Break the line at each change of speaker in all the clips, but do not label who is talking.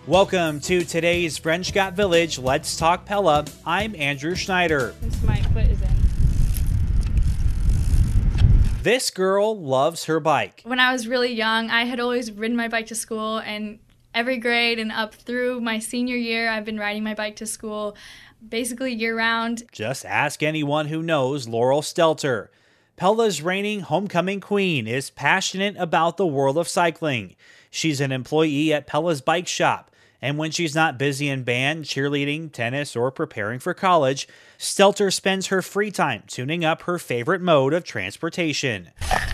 Welcome to today's Frenchcott Village Let's Talk Pella. I'm Andrew Schneider.
My foot is in.
This girl loves her bike.
When I was really young, I had always ridden my bike to school, and every grade and up through my senior year, I've been riding my bike to school basically year-round.
Just ask anyone who knows Laurel Stelter. Pella's reigning homecoming queen is passionate about the world of cycling. She's an employee at Pella's bike shop, and when she's not busy in band, cheerleading, tennis, or preparing for college, Stelter spends her free time tuning up her favorite mode of transportation.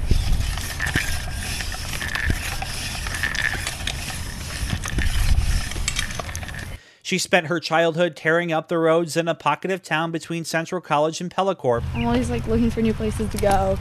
She spent her childhood tearing up the roads in a pocket of town between Central College and Pellacorp.
I'm always looking for new places to go.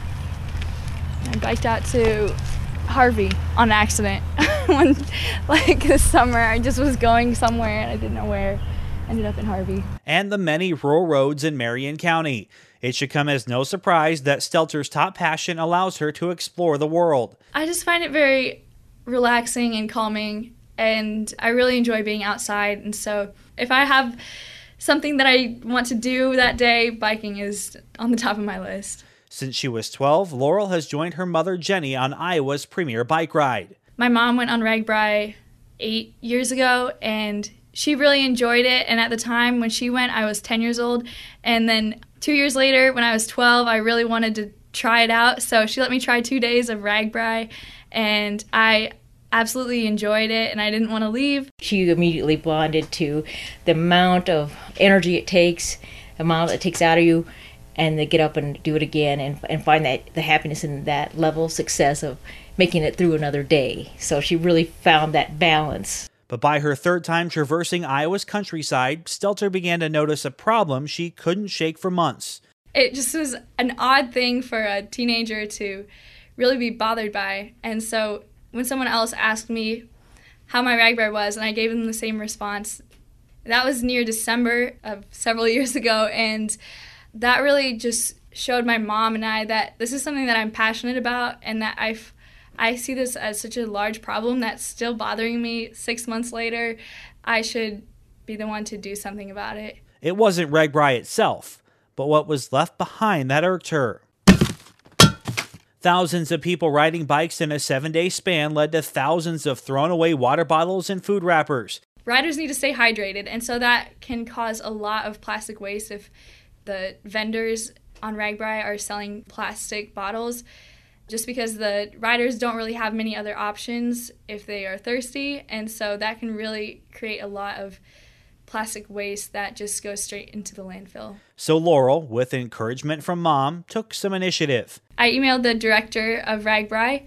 I biked out to Harvey on accident. When, this summer, I just was going somewhere and I didn't know where. Ended up in Harvey.
And the many rural roads in Marion County. It should come as no surprise that Stelter's top passion allows her to explore the world.
I just find it very relaxing and calming, and I really enjoy being outside. And so if I have something that I want to do that day, biking is on the top of my list.
Since she was 12, Laurel has joined her mother Jenny on Iowa's premier bike ride.
My mom went on RAGBRAI 8 years ago, and she really enjoyed it. And at the time when she went, I was 10 years old. And then 2 years later, when I was 12, I really wanted to try it out. So she let me try 2 days of RAGBRAI, and I absolutely enjoyed it, and I didn't want to leave.
She immediately bonded to the amount of energy it takes, the amount it takes out of you, and to get up and do it again and find that the happiness in that level of success of making it through another day. So she really found that balance.
But by her third time traversing Iowa's countryside, Stelter began to notice a problem she couldn't shake for months.
It just was an odd thing for a teenager to really be bothered by. And so when someone else asked me how my RAGBRAI was, and I gave them the same response, that was near December of several years ago, and that really just showed my mom and I that this is something that I'm passionate about, and that I see this as such a large problem that's still bothering me 6 months later. I should be the one to do something about it.
It wasn't RAGBRAI itself, but what was left behind that irked her. Thousands of people riding bikes in a 7-day span led to thousands of thrown away water bottles and food wrappers.
Riders need to stay hydrated, and so that can cause a lot of plastic waste if the vendors on RAGBRAI are selling plastic bottles, just because the riders don't really have many other options if they are thirsty, and so that can really create a lot of plastic waste that just goes straight into the landfill.
So Laurel, with encouragement from Mom, took some initiative.
I emailed the director of RAGBRAI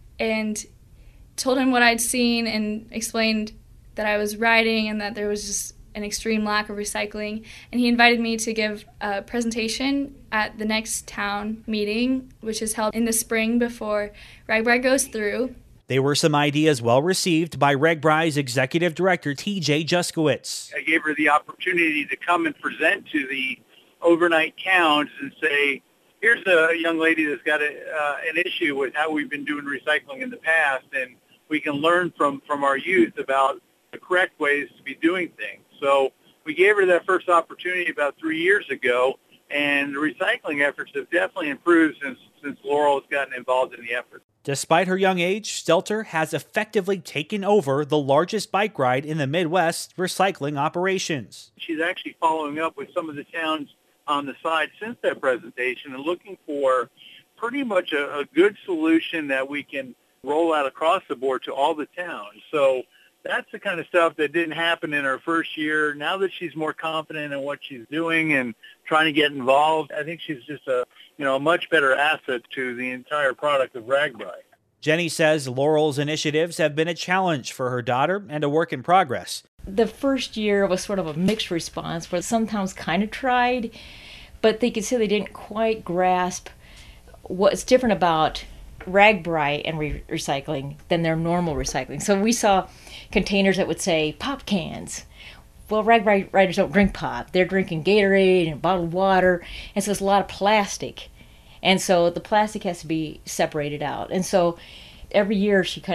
and told him what I'd seen and explained that I was riding and that there was just an extreme lack of recycling. And he invited me to give a presentation at the next town meeting, which is held in the spring before RAGBRAI goes through.
They were some ideas well received by RAGBRAI's executive director, T.J. Juskowitz.
I gave her the opportunity to come and present to the overnight towns and say, here's a young lady that's got an issue with how we've been doing recycling in the past, and we can learn from our youth about the correct ways to be doing things. So we gave her that first opportunity about 3 years ago, and the recycling efforts have definitely improved since Laurel has gotten involved in the effort.
Despite her young age, Stelter has effectively taken over the largest bike ride in the Midwest recycling operations.
She's actually following up with some of the towns on the side since that presentation and looking for pretty much a good solution that we can roll out across the board to all the towns. So that's the kind of stuff that didn't happen in her first year. Now that she's more confident in what she's doing and trying to get involved, I think she's just a much better asset to the entire product of RAGBRAI.
Jenny says Laurel's initiatives have been a challenge for her daughter and a work in progress.
The first year was sort of a mixed response where some towns kind of tried, but they could say they didn't quite grasp what's different about RAGBRAI and recycling than their normal recycling. So we saw containers that would say pop cans. Well, RAGBRAI riders don't drink pop. They're drinking Gatorade and bottled water, and so it's a lot of plastic. And so the plastic has to be separated out. And so every year she kind of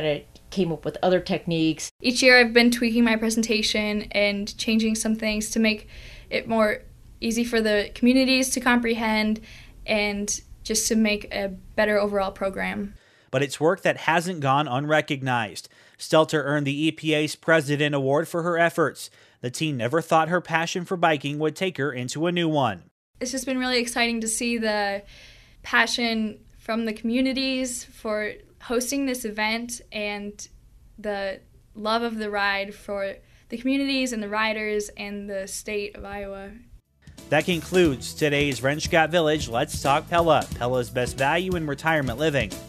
came up with other techniques.
Each year I've been tweaking my presentation and changing some things to make it more easy for the communities to comprehend and just to make a better overall program.
But it's work that hasn't gone unrecognized. Stelter earned the EPA's President Award for her efforts. The teen never thought her passion for biking would take her into a new one.
It's just been really exciting to see the passion from the communities for hosting this event and the love of the ride for the communities and the riders and the state of Iowa.
That concludes today's Wrench Scott Village Let's Talk Pella, Pella's best value in retirement living.